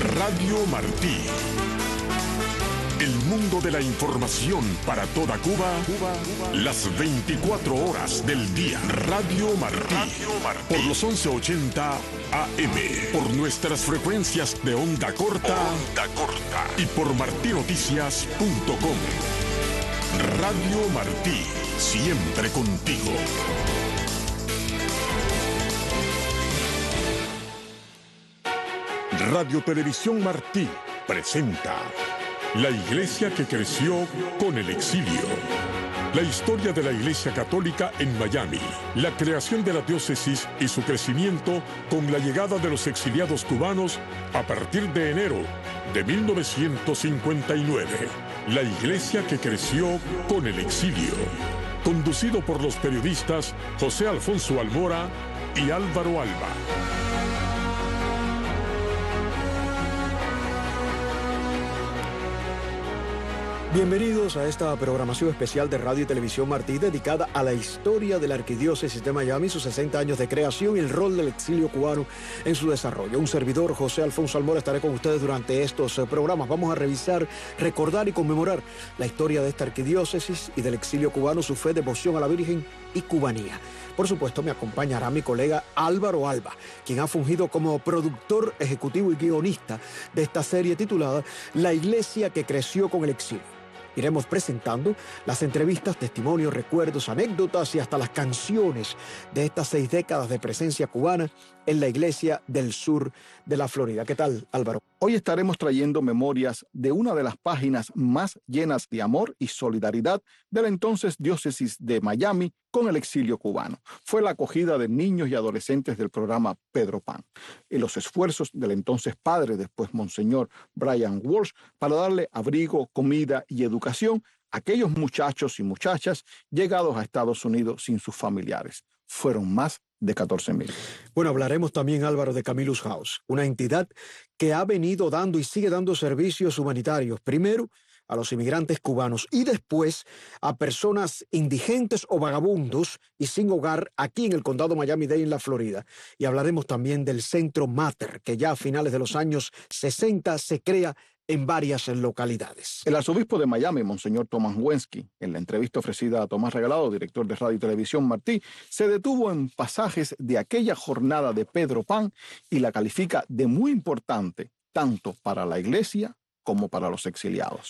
Radio Martí. El mundo de la información para toda Cuba, las 24 horas del día. Radio Martí. Por los 1180 AM. Por nuestras frecuencias de onda corta. Y por martinoticias.com. Radio Martí. Siempre contigo. Radio Televisión Martí presenta La Iglesia que creció con el exilio. La historia de la Iglesia Católica en Miami, la creación de la diócesis y su crecimiento con la llegada de los exiliados cubanos a partir de enero de 1959. La Iglesia que creció con el exilio. Conducido por los periodistas José Alfonso Almora y Álvaro Alba. Bienvenidos a esta programación especial de Radio y Televisión Martí dedicada a la historia de la Arquidiócesis de Miami, sus 60 años de creación y el rol del exilio cubano en su desarrollo. Un servidor, José Alfonso Almora, estaré con ustedes durante estos programas. Vamos a revisar, recordar y conmemorar la historia de esta arquidiócesis y del exilio cubano, su fe, devoción a la Virgen y cubanía. Por supuesto, me acompañará mi colega Álvaro Alba, quien ha fungido como productor ejecutivo y guionista de esta serie titulada La Iglesia que creció con el exilio. Iremos presentando las entrevistas, testimonios, recuerdos, anécdotas y hasta las canciones de estas 6 décadas de presencia cubana en la iglesia del sur de la Florida. ¿Qué tal, Álvaro? Hoy estaremos trayendo memorias de una de las páginas más llenas de amor y solidaridad de la entonces diócesis de Miami con el exilio cubano. Fue la acogida de niños y adolescentes del programa Pedro Pan y los esfuerzos del entonces padre, después Monseñor Brian Walsh, para darle abrigo, comida y educación a aquellos muchachos y muchachas llegados a Estados Unidos sin sus familiares. Fueron más de 14,000. Bueno, hablaremos también, Álvaro, de Camillus House, una entidad que ha venido dando y sigue dando servicios humanitarios, primero a los inmigrantes cubanos y después a personas indigentes o vagabundos y sin hogar aquí en el condado Miami-Dade, en la Florida. Y hablaremos también del Centro Mater, que ya a finales de los años 60 se crea en varias localidades. El arzobispo de Miami, Monseñor Tomás Wensky, en la entrevista ofrecida a Tomás Regalado, director de Radio y Televisión Martí, se detuvo en pasajes de aquella jornada de Pedro Pan y la califica de muy importante, tanto para la iglesia como para los exiliados.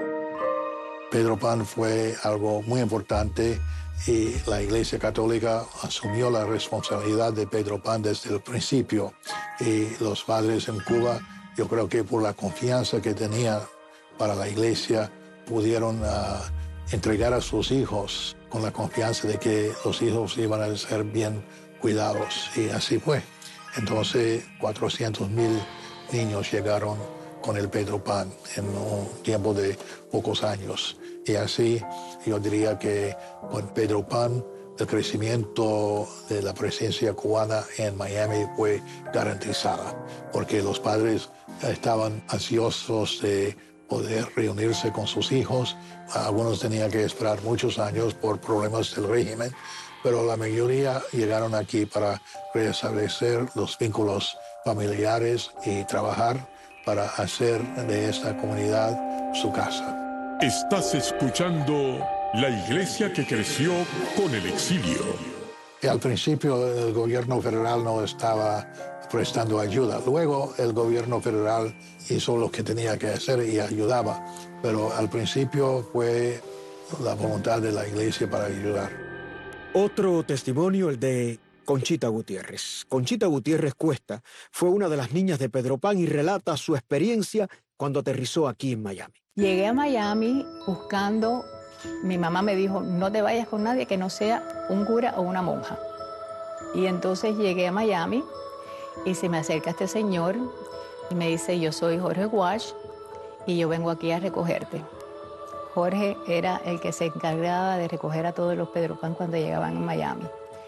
Pedro Pan fue algo muy importante y la Iglesia Católica asumió la responsabilidad de Pedro Pan desde el principio. Y los padres en Cuba, yo creo que por la confianza que tenía para la Iglesia, pudieron entregar a sus hijos con la confianza de que los hijos iban a ser bien cuidados. Y así fue. Entonces, 400,000 niños llegaron con el Pedro Pan en un tiempo de pocos años. Y así yo diría que con Pedro Pan el crecimiento de la presencia cubana en Miami fue garantizada, porque los padres estaban ansiosos de poder reunirse con sus hijos. Algunos tenían que esperar muchos años por problemas del régimen, pero la mayoría llegaron aquí para restablecer los vínculos familiares y trabajar para hacer de esta comunidad su casa. Estás escuchando La Iglesia que creció con el exilio. Al principio el gobierno federal no estaba prestando ayuda. Luego el gobierno federal hizo lo que tenía que hacer y ayudaba. Pero al principio fue la voluntad de la iglesia para ayudar. Otro testimonio, el de Conchita Gutiérrez. Conchita Gutiérrez Cuesta fue una de las niñas de Pedro Pan y relata su experiencia cuando aterrizó aquí en Miami. Llegué a Miami buscando, mi mamá me dijo, no te vayas con nadie que no sea un cura o una monja. Y entonces llegué a Miami y se me acerca este señor y me dice, yo soy Jorge Walsh y yo vengo aquí a recogerte. Jorge era el que se encargaba de recoger a todos los Pedro Pan cuando llegaban a Miami.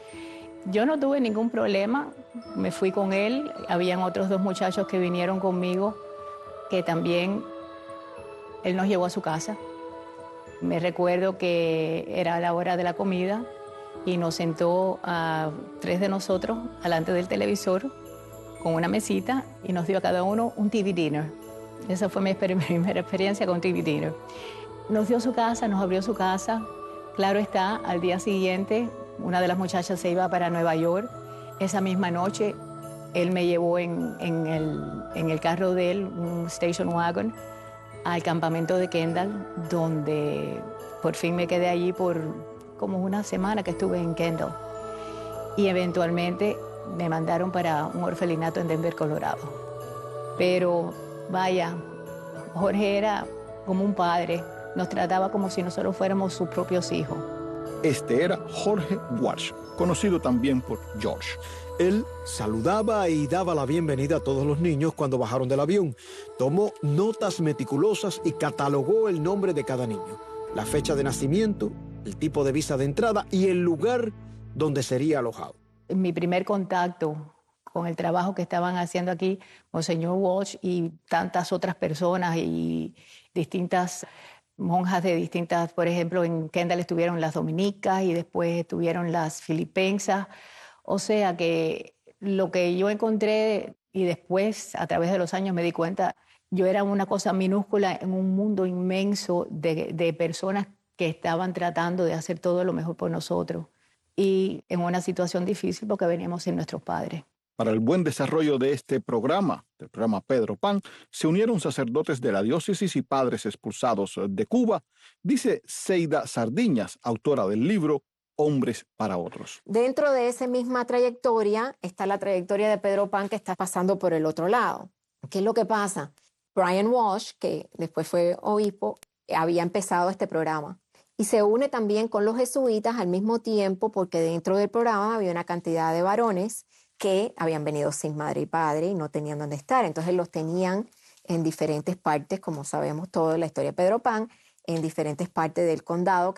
Yo no tuve ningún problema, me fui con él, habían otros 2 muchachos que vinieron conmigo, que también él nos llevó a su casa. Me recuerdo que era la hora de la comida y nos sentó a 3 de nosotros delante del televisor con una mesita y nos dio a cada uno un TV dinner. Esa fue mi primera experiencia con TV dinner. Nos dio su casa, nos abrió su casa. Claro está, al día siguiente una de las muchachas se iba para Nueva York. Esa misma noche él me llevó en el carro de él, un station wagon, al campamento de Kendall, donde por fin me quedé allí por como una semana que estuve en Kendall. Y eventualmente me mandaron para un orfelinato en Denver, Colorado. Pero vaya, Jorge era como un padre, nos trataba como si nosotros fuéramos sus propios hijos. Este era Jorge Walsh, conocido también por George. Él saludaba y daba la bienvenida a todos los niños cuando bajaron del avión. Tomó notas meticulosas y catalogó el nombre de cada niño, la fecha de nacimiento, el tipo de visa de entrada y el lugar donde sería alojado. Mi primer contacto con el trabajo que estaban haciendo aquí, Monseñor Walsh y tantas otras personas y distintas monjas de distintas, por ejemplo, en Kendall estuvieron las dominicas y después estuvieron las filipensas. O sea que lo que yo encontré y después a través de los años me di cuenta, yo era una cosa minúscula en un mundo inmenso de personas que estaban tratando de hacer todo lo mejor por nosotros y en una situación difícil porque veníamos sin nuestros padres. Para el buen desarrollo de este programa, del programa Pedro Pan, se unieron sacerdotes de la diócesis y padres expulsados de Cuba, dice Seida Sardiñas, autora del libro Hombres para Otros. Dentro de esa misma trayectoria está la trayectoria de Pedro Pan que está pasando por el otro lado. ¿Qué es lo que pasa? Brian Walsh, que después fue obispo, había empezado este programa y se une también con los jesuitas al mismo tiempo porque dentro del programa había una cantidad de varones que habían venido sin madre y padre y no tenían dónde estar. Entonces los tenían en diferentes partes, como sabemos todo de la historia de Pedro Pan, en diferentes partes del condado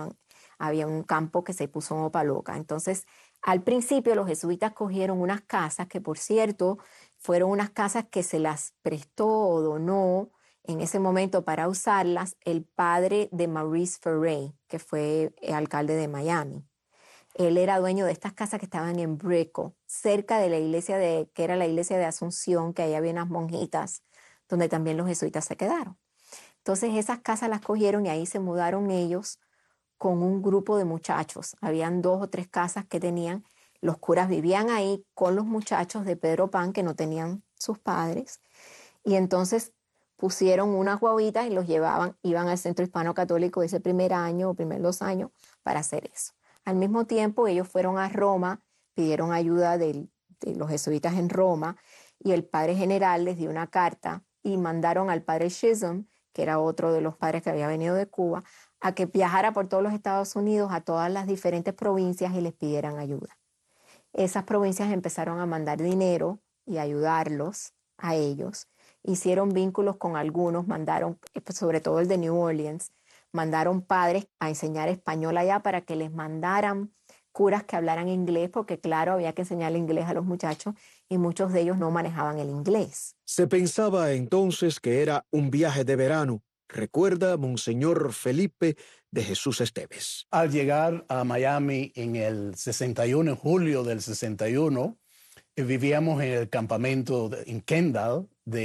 había un campo que se puso como loca. Entonces, al principio los jesuitas cogieron unas casas que, por cierto, fueron unas casas que se las prestó o donó en ese momento para usarlas el padre de Maurice Ferré, que fue alcalde de Miami. Él era dueño de estas casas que estaban en Brickell, cerca de la iglesia que era la iglesia de Asunción, que ahí había unas monjitas, donde también los jesuitas se quedaron. Entonces esas casas las cogieron y ahí se mudaron ellos con un grupo de muchachos. Habían 2 o 3 casas que tenían, los curas vivían ahí con los muchachos de Pedro Pan que no tenían sus padres, y entonces pusieron unas guaguitas y los iban al Centro Hispano Católico ese primer año o primer 2 años para hacer eso. Al mismo tiempo, ellos fueron a Roma, pidieron ayuda de los jesuitas en Roma, y el padre general les dio una carta y mandaron al padre Chisholm, que era otro de los padres que había venido de Cuba, a que viajara por todos los Estados Unidos, a todas las diferentes provincias y les pidieran ayuda. Esas provincias empezaron a mandar dinero y ayudarlos a ellos. Hicieron vínculos con algunos, mandaron, sobre todo el de New Orleans, mandaron padres a enseñar español allá para que les mandaran curas que hablaran inglés, porque claro, había que enseñarle inglés a los muchachos y muchos de ellos no manejaban el inglés. Se pensaba entonces que era un viaje de verano, recuerda Monseñor Felipe de Jesús Esteves. Al llegar a Miami en el 61, en julio del 61, vivíamos en el campamento en Kendall,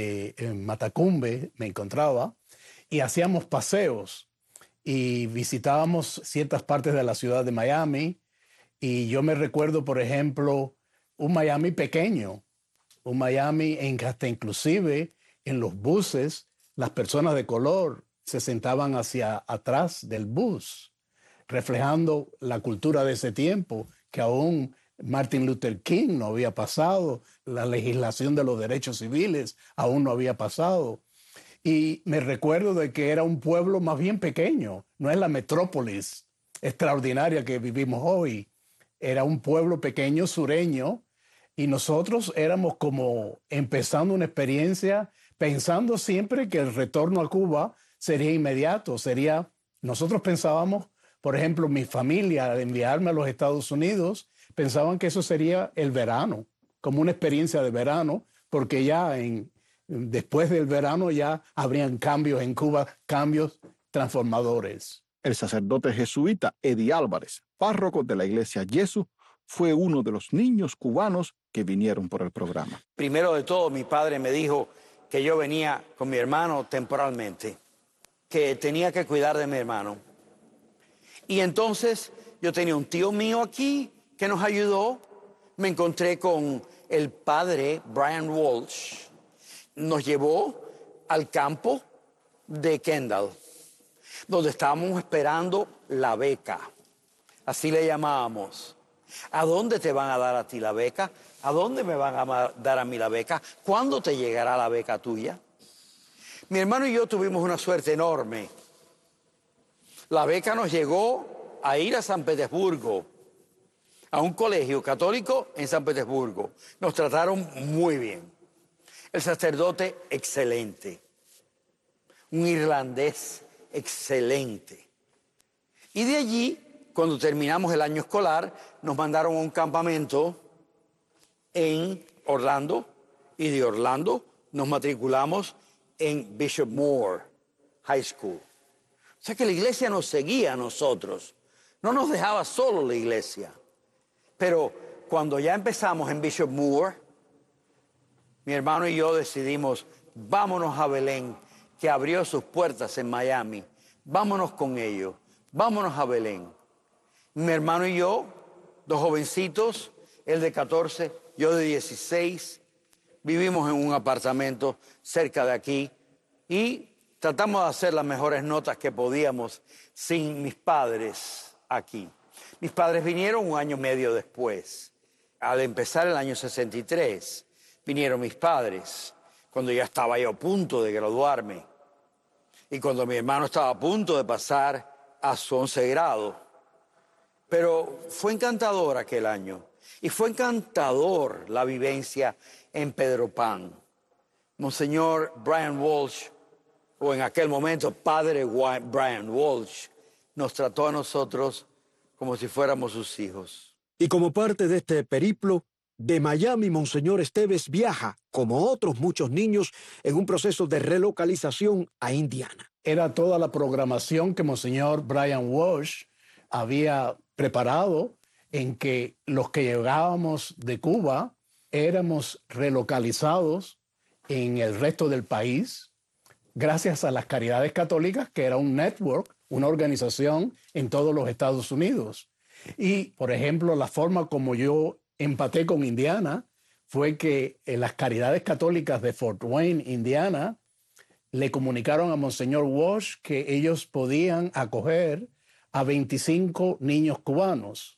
en Matacumbe, me encontraba, y hacíamos paseos. Y visitábamos ciertas partes de la ciudad de Miami, y yo me recuerdo, por ejemplo, un Miami pequeño, un Miami en que hasta inclusive en los buses las personas de color se sentaban hacia atrás del bus, reflejando la cultura de ese tiempo, que aún Martin Luther King no había pasado, la legislación de los derechos civiles aún no había pasado. Y me recuerdo de que era un pueblo más bien pequeño, no es la metrópolis extraordinaria que vivimos hoy. Era un pueblo pequeño, sureño, y nosotros éramos como empezando una experiencia, pensando siempre que el retorno a Cuba sería inmediato. Nosotros pensábamos, por ejemplo, mi familia, al enviarme a los Estados Unidos, pensaban que eso sería el verano, como una experiencia de verano, porque ya después del verano ya habrían cambios en Cuba, cambios transformadores. El sacerdote jesuita Eddie Álvarez, párroco de la iglesia Jesús, fue uno de los niños cubanos que vinieron por el programa. Primero de todo, mi padre me dijo que yo venía con mi hermano temporalmente, que tenía que cuidar de mi hermano. Y entonces yo tenía un tío mío aquí que nos ayudó. Me encontré con el padre Brian Walsh. Nos llevó al campo de Kendall, donde estábamos esperando la beca. Así le llamábamos. ¿A dónde te van a dar a ti la beca? ¿A dónde me van a dar a mí la beca? ¿Cuándo te llegará la beca tuya? Mi hermano y yo tuvimos una suerte enorme. La beca nos llegó a ir a San Petersburgo, a un colegio católico en San Petersburgo. Nos trataron muy bien. El sacerdote, excelente. Un irlandés, excelente. Y de allí, cuando terminamos el año escolar, nos mandaron a un campamento en Orlando, y de Orlando nos matriculamos en Bishop Moore High School. O sea que la iglesia nos seguía a nosotros, no nos dejaba solo la iglesia. Pero cuando ya empezamos en Bishop Moore, mi hermano y yo decidimos, vámonos a Belén, que abrió sus puertas en Miami. Vámonos con ellos, vámonos a Belén. Mi hermano y yo, dos jovencitos, él de 14, yo de 16, vivimos en un apartamento cerca de aquí y tratamos de hacer las mejores notas que podíamos sin mis padres aquí. Mis padres vinieron un año y medio después. Al empezar el año 63, vinieron mis padres, cuando ya estaba yo a punto de graduarme y cuando mi hermano estaba a punto de pasar a su 11º grado. Pero fue encantador aquel año y fue encantador la vivencia en Pedro Pan. Monseñor Brian Walsh, o en aquel momento Padre Brian Walsh, nos trató a nosotros como si fuéramos sus hijos. Y como parte de este periplo, de Miami, Monseñor Esteves viaja, como otros muchos niños, en un proceso de relocalización a Indiana. Era toda la programación que Monseñor Brian Walsh había preparado, en que los que llegábamos de Cuba éramos relocalizados en el resto del país, gracias a las Caridades Católicas, que era un network, una organización en todos los Estados Unidos. Y, por ejemplo, la forma como yo empaté con Indiana fue que las Caridades Católicas de Fort Wayne, Indiana, le comunicaron a Monseñor Walsh que ellos podían acoger a 25 niños cubanos.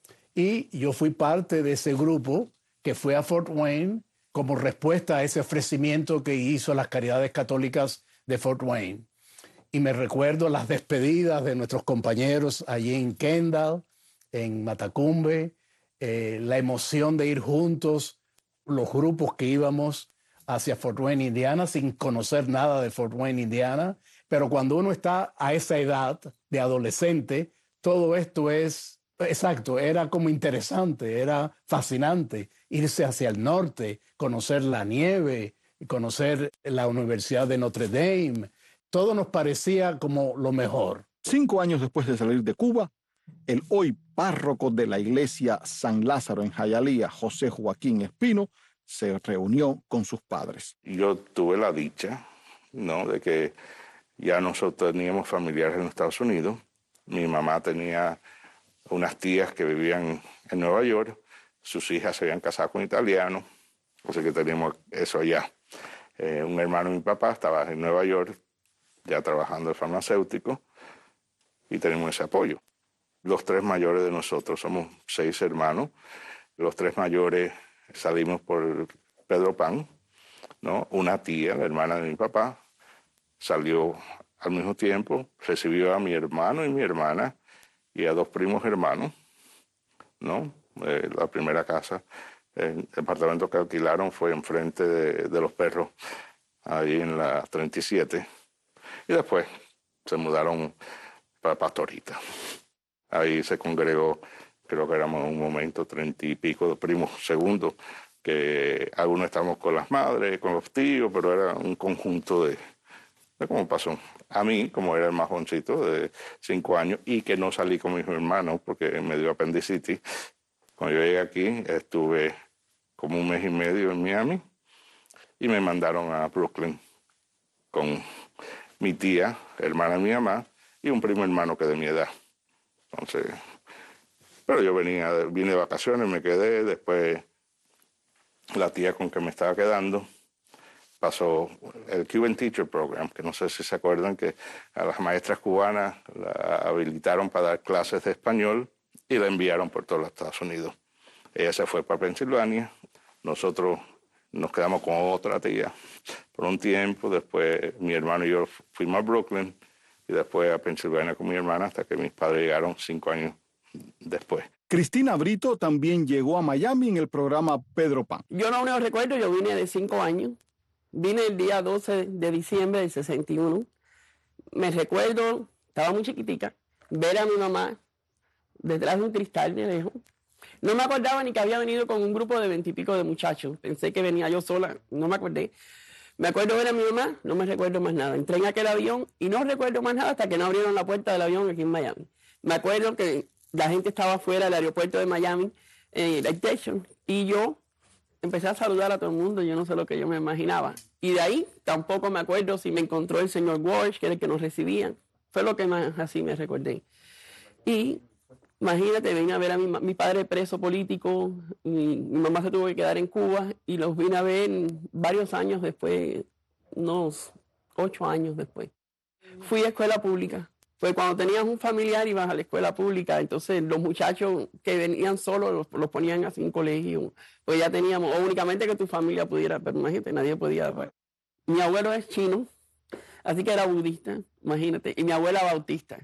Y yo fui parte de ese grupo que fue a Fort Wayne como respuesta a ese ofrecimiento que hizo las Caridades Católicas de Fort Wayne. Y me recuerdo las despedidas de nuestros compañeros allí en Kendall, en Matacumbe, la emoción de ir juntos, los grupos que íbamos hacia Fort Wayne, Indiana, sin conocer nada de Fort Wayne, Indiana. Pero cuando uno está a esa edad de adolescente, todo esto es, exacto, era como interesante, era fascinante. Irse hacia el norte, conocer la nieve, conocer la Universidad de Notre Dame, todo nos parecía como lo mejor. 5 años después de salir de Cuba, el hoy párroco de la iglesia San Lázaro en Hialeah, José Joaquín Espino, se reunió con sus padres. Yo tuve la dicha, ¿no?, de que ya nosotros teníamos familiares en Estados Unidos. Mi mamá tenía unas tías que vivían en Nueva York. Sus hijas se habían casado con italianos, o sea que teníamos eso allá. Un hermano de mi papá estaba en Nueva York, ya trabajando de farmacéutico, y tenemos ese apoyo. Los 3 mayores de nosotros, somos 6 hermanos. Los 3 mayores salimos por Pedro Pan, ¿no? Una tía, la hermana de mi papá, salió al mismo tiempo, recibió a mi hermano y mi hermana y a 2 primos hermanos, ¿no? La primera casa, el apartamento que alquilaron fue enfrente de Los Perros, ahí en la 37. Y después se mudaron para Pastorita. Ahí se congregó, creo que éramos en un momento 30 y pico de primos segundos, que algunos estábamos con las madres, con los tíos, pero era un conjunto de cómo pasó. A mí, como era el más jovencito de 5 años, y que no salí con mis hermanos porque me dio apendicitis, cuando yo llegué aquí estuve como un mes y medio en Miami y me mandaron a Brooklyn con mi tía, hermana de mi mamá, y un primo hermano que de mi edad. Entonces, pero yo vine de vacaciones, me quedé, después la tía con que me estaba quedando pasó el Cuban Teacher Program, que no sé si se acuerdan que a las maestras cubanas la habilitaron para dar clases de español y la enviaron por todos los Estados Unidos. Ella se fue para Pensilvania, nosotros nos quedamos con otra tía por un tiempo, después mi hermano y yo fuimos a Brooklyn y después a Pensilvania con mi hermana hasta que mis padres llegaron 5 años después. Cristina Brito también llegó a Miami en el programa Pedro Pan. Yo no recuerdo, yo vine de 5 años. Vine el día 12 de diciembre del 61. Me recuerdo, estaba muy chiquitica, ver a mi mamá detrás de un cristal de lejos. No me acordaba ni que había venido con un grupo de 20 y pico de muchachos. Pensé que venía yo sola, no me acordé. Me acuerdo ver a mi mamá, no me recuerdo más nada. Entré en aquel avión y no recuerdo más nada hasta que no abrieron la puerta del avión aquí en Miami. Me acuerdo que la gente estaba afuera del aeropuerto de Miami, en el station, y yo empecé a saludar a todo el mundo, yo no sé lo que yo me imaginaba. Y de ahí tampoco me acuerdo si me encontró el señor Walsh, que era el que nos recibía. Fue lo que más así me recordé. Y imagínate, vine a ver a mi padre preso político, mi mamá se tuvo que quedar en Cuba y los vine a ver varios años después, unos 8 años después. Fui a escuela pública. Pues cuando tenías un familiar ibas a la escuela pública, entonces los muchachos que venían solos los ponían así en colegio, pues ya teníamos, o únicamente que tu familia pudiera, pero imagínate, nadie podía. Mi abuelo es chino, así que era budista, imagínate, y mi abuela bautista.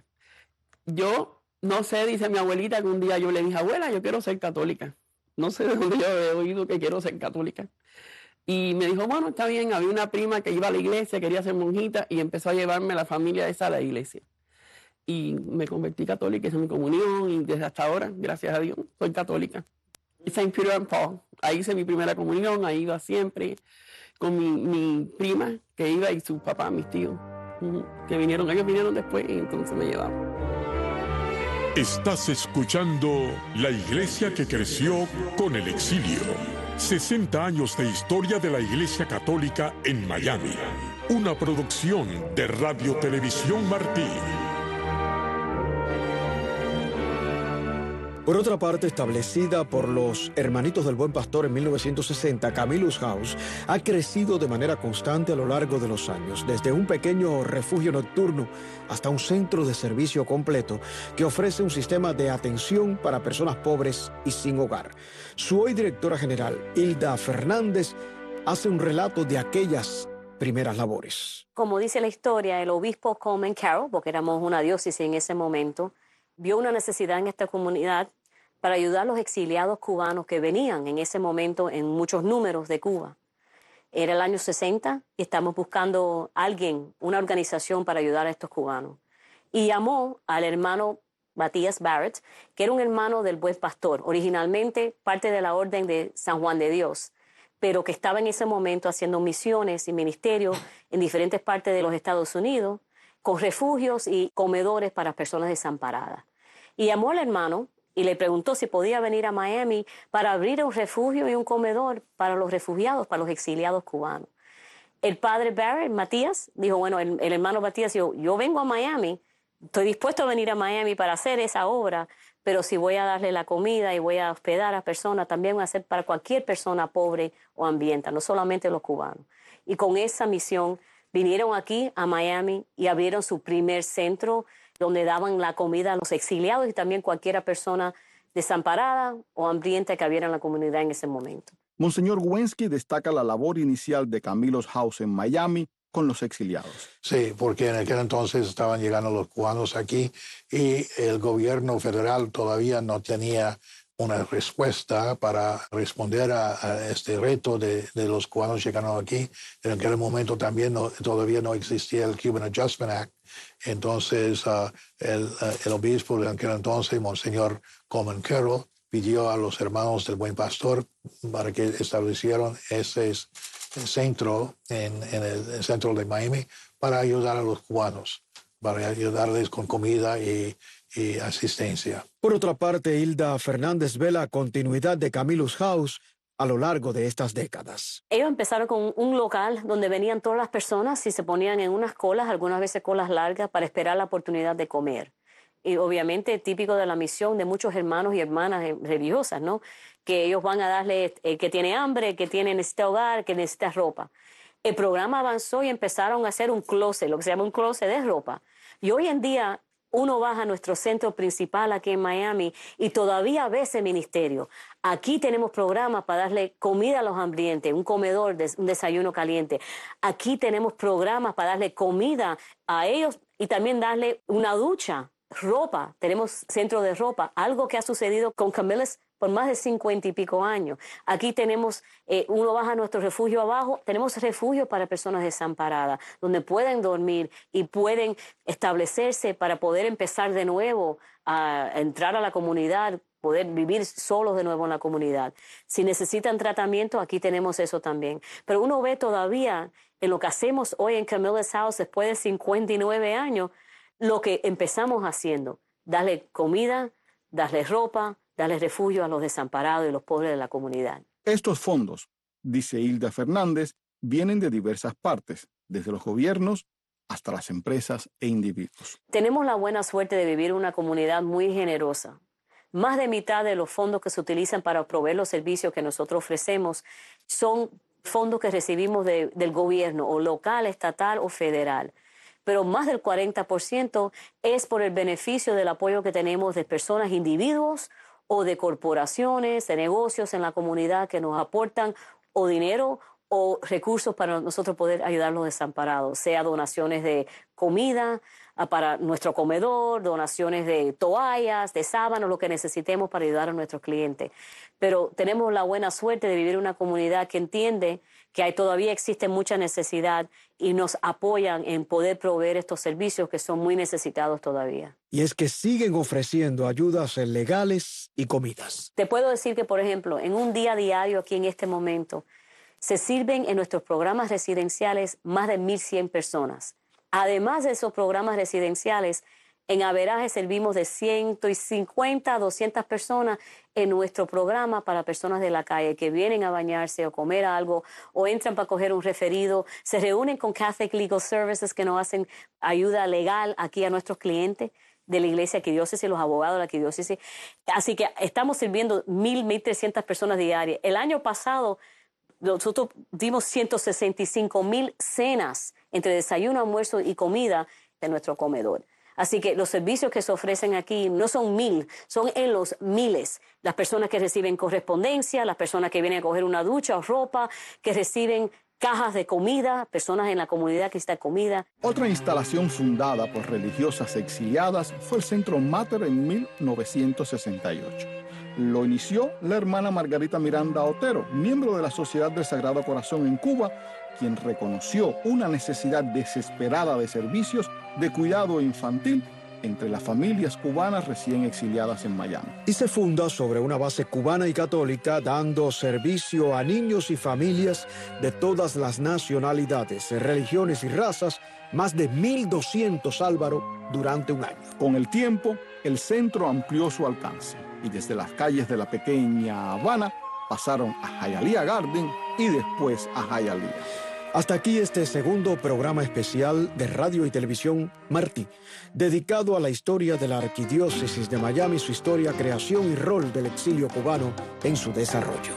Yo no sé, dice mi abuelita, que un día yo le dije, abuela, yo quiero ser católica. No sé de dónde yo he oído que quiero ser católica. Y me dijo, bueno, está bien, había una prima que iba a la iglesia, quería ser monjita, y empezó a llevarme a la familia esa a la iglesia. Y me convertí católica, hice mi comunión y desde hasta ahora, gracias a Dios, soy católica. St. Peter and Paul, ahí hice mi primera comunión, ahí iba siempre con mi prima que iba y su papá, mis tíos, que vinieron, ellos vinieron después y entonces me llevaban. Estás escuchando La Iglesia que creció con el exilio. 60 años de historia de la Iglesia Católica en Miami. Una producción de Radio Televisión Martí. Por otra parte, establecida por los Hermanitos del Buen Pastor en 1960, Camillus House ha crecido de manera constante a lo largo de los años, desde un pequeño refugio nocturno hasta un centro de servicio completo que ofrece un sistema de atención para personas pobres y sin hogar. Su hoy directora general, Hilda Fernández, hace un relato de aquellas primeras labores. Como dice la historia, el obispo Coleman Carroll, porque éramos una diócesis en ese momento, vio una necesidad en esta comunidad para ayudar a los exiliados cubanos que venían en ese momento en muchos números de Cuba. Era el año 60 y estamos buscando a alguien, una organización para ayudar a estos cubanos. Y llamó al hermano Matías Barrett, que era un hermano del Buen Pastor, originalmente parte de la Orden de San Juan de Dios, pero que estaba en ese momento haciendo misiones y ministerios en diferentes partes de los Estados Unidos, con refugios y comedores para personas desamparadas. Y llamó al hermano y le preguntó si podía venir a Miami para abrir un refugio y un comedor para los refugiados, para los exiliados cubanos. El padre Barrett, Matías, dijo, bueno, el hermano Matías dijo, yo vengo a Miami, estoy dispuesto a venir a Miami para hacer esa obra, pero si voy a darle la comida y voy a hospedar a personas, también voy a hacer para cualquier persona pobre o hambrienta, no solamente los cubanos. Y con esa misión vinieron aquí a Miami y abrieron su primer centro donde daban la comida a los exiliados y también cualquier persona desamparada o hambrienta que hubiera en la comunidad en ese momento. Monseñor Wensky destaca la labor inicial de Camillus House en Miami con los exiliados. Sí, porque en aquel entonces estaban llegando los cubanos aquí y el gobierno federal todavía no tenía una respuesta para responder a este reto de los cubanos llegando aquí. En aquel momento también todavía no existía el Cuban Adjustment Act. Entonces, el obispo de aquel entonces, Monseñor Coleman Carroll, pidió a los hermanos del Buen Pastor para que establecieran ese centro en el centro de Miami para ayudar a los cubanos, para ayudarles con comida y asistencia. Por otra parte, Hilda Fernández ve la continuidad de Camillus House a lo largo de estas décadas. Ellos empezaron con un local donde venían todas las personas y se ponían en unas colas, algunas veces colas largas, para esperar la oportunidad de comer. Y obviamente típico de la misión de muchos hermanos y hermanas religiosas, ¿no? Que ellos van a darle que tiene hambre, que necesita hogar, que necesita ropa. El programa avanzó y empezaron a hacer un closet, lo que se llama un closet de ropa. Y hoy en día uno baja a nuestro centro principal aquí en Miami y todavía ve ese ministerio. Aquí tenemos programas para darle comida a los hambrientos, un comedor, un desayuno caliente. Aquí tenemos programas para darle comida a ellos y también darle una ducha, ropa. Tenemos centro de ropa, algo que ha sucedido con Camillus por más de 50 y pico años. Aquí tenemos, uno baja a nuestro refugio abajo, tenemos refugio para personas desamparadas, donde pueden dormir y pueden establecerse para poder empezar de nuevo a entrar a la comunidad, poder vivir solos de nuevo en la comunidad. Si necesitan tratamiento, aquí tenemos eso también. Pero uno ve todavía en lo que hacemos hoy en Camillus House, después de 59 años, lo que empezamos haciendo, darle comida, darle ropa, darle refugio a los desamparados y los pobres de la comunidad. Estos fondos, dice Hilda Fernández, vienen de diversas partes, desde los gobiernos hasta las empresas e individuos. Tenemos la buena suerte de vivir en una comunidad muy generosa. Más de mitad de los fondos que se utilizan para proveer los servicios que nosotros ofrecemos son fondos que recibimos del gobierno, o local, estatal o federal. Pero más del 40% es por el beneficio del apoyo que tenemos de personas, individuos o de corporaciones, de negocios en la comunidad que nos aportan o dinero o recursos para nosotros poder ayudar a los desamparados, sea donaciones de comida para nuestro comedor, donaciones de toallas, de sábanas, lo que necesitemos para ayudar a nuestros clientes. Pero tenemos la buena suerte de vivir en una comunidad que entiende que todavía existe mucha necesidad y nos apoyan en poder proveer estos servicios que son muy necesitados todavía. Y es que siguen ofreciendo ayudas legales y comidas. Te puedo decir que, por ejemplo, en un día diario aquí en este momento, se sirven en nuestros programas residenciales más de 1,100 personas. Además de esos programas residenciales, en averaje servimos de 150 a 200 personas en nuestro programa para personas de la calle que vienen a bañarse o comer algo o entran para coger un referido. Se reúnen con Catholic Legal Services que nos hacen ayuda legal aquí a nuestros clientes de la iglesia arquidiócesis, los abogados de la arquidiócesis. Así que estamos sirviendo 1,300 personas diarias. El año pasado nosotros dimos 165,000 cenas entre desayuno, almuerzo y comida en nuestro comedor. Así que los servicios que se ofrecen aquí no son 1,000, son en los miles. Las personas que reciben correspondencia, las personas que vienen a coger una ducha o ropa, que reciben cajas de comida, personas en la comunidad que necesitan comida. Otra instalación fundada por religiosas exiliadas fue el Centro Mater en 1968. Lo inició la hermana Margarita Miranda Otero, miembro de la Sociedad del Sagrado Corazón en Cuba, quien reconoció una necesidad desesperada de servicios de cuidado infantil entre las familias cubanas recién exiliadas en Miami. Y se funda sobre una base cubana y católica, dando servicio a niños y familias de todas las nacionalidades, religiones y razas, más de 1,200, Álvaro, durante un año. Con el tiempo, el centro amplió su alcance y desde las calles de la pequeña Habana pasaron a Hialeah Garden y después a Hialeah. Hasta aquí este segundo programa especial de Radio y Televisión Martí, dedicado a la historia de la Arquidiócesis de Miami, su historia, creación y rol del exilio cubano en su desarrollo.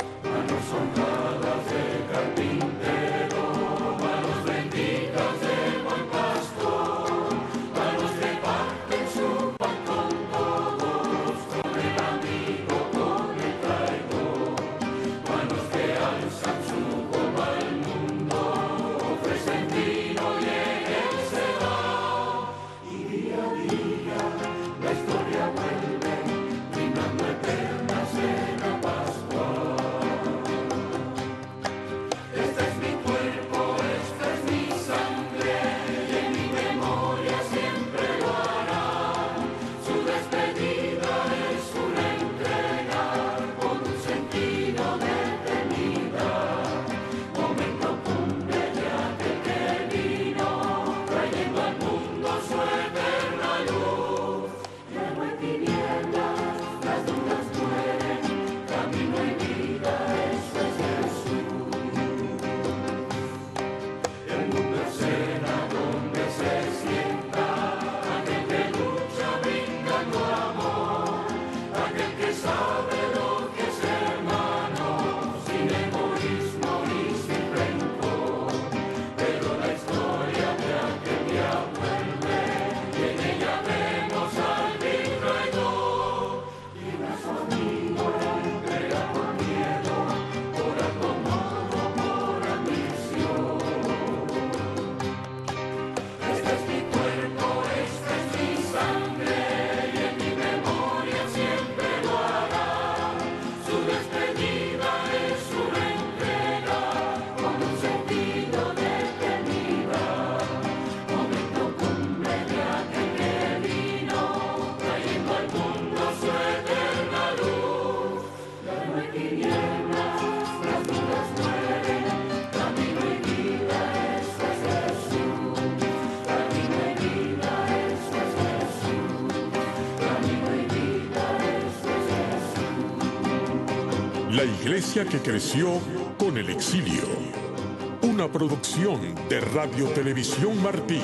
La iglesia que creció con el exilio. Una producción de Radio Televisión Martí.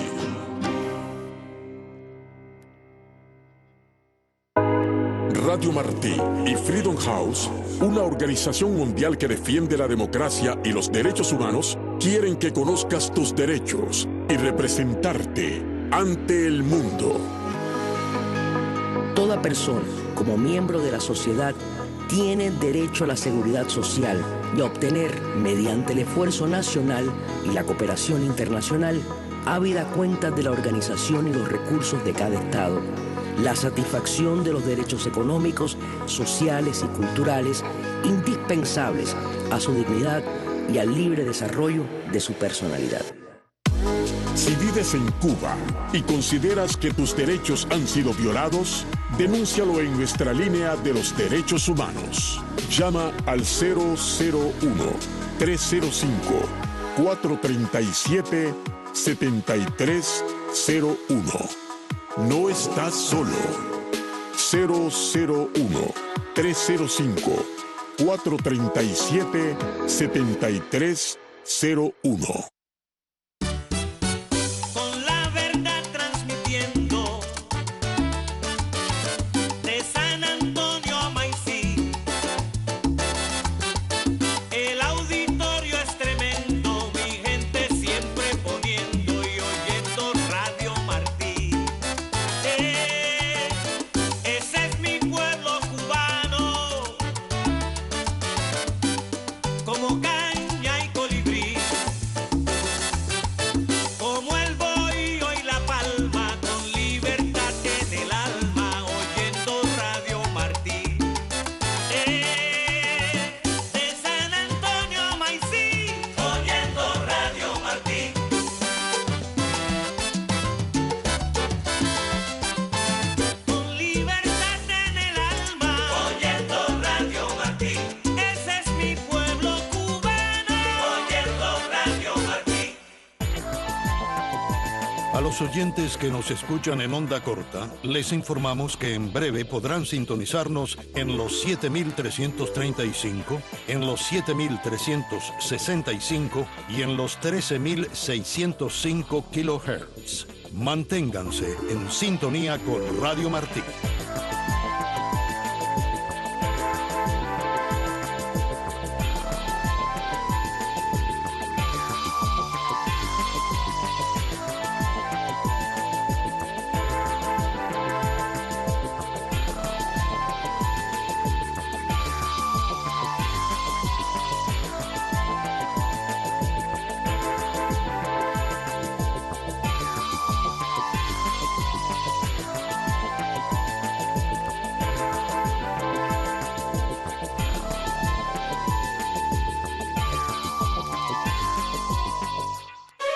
Radio Martí y Freedom House, una organización mundial que defiende la democracia y los derechos humanos, quieren que conozcas tus derechos y representarte ante el mundo. Toda persona, como miembro de la sociedad, tiene derecho a la seguridad social y a obtener, mediante el esfuerzo nacional y la cooperación internacional, habida cuenta de la organización y los recursos de cada Estado, la satisfacción de los derechos económicos, sociales y culturales indispensables a su dignidad y al libre desarrollo de su personalidad. Si vives en Cuba y consideras que tus derechos han sido violados, denúncialo en nuestra línea de los derechos humanos. Llama al 001-305-437-7301. No estás solo. 001-305-437-7301. A los oyentes que nos escuchan en onda corta, les informamos que en breve podrán sintonizarnos en los 7.335, en los 7.365 y en los 13.605 kHz. Manténganse en sintonía con Radio Martí.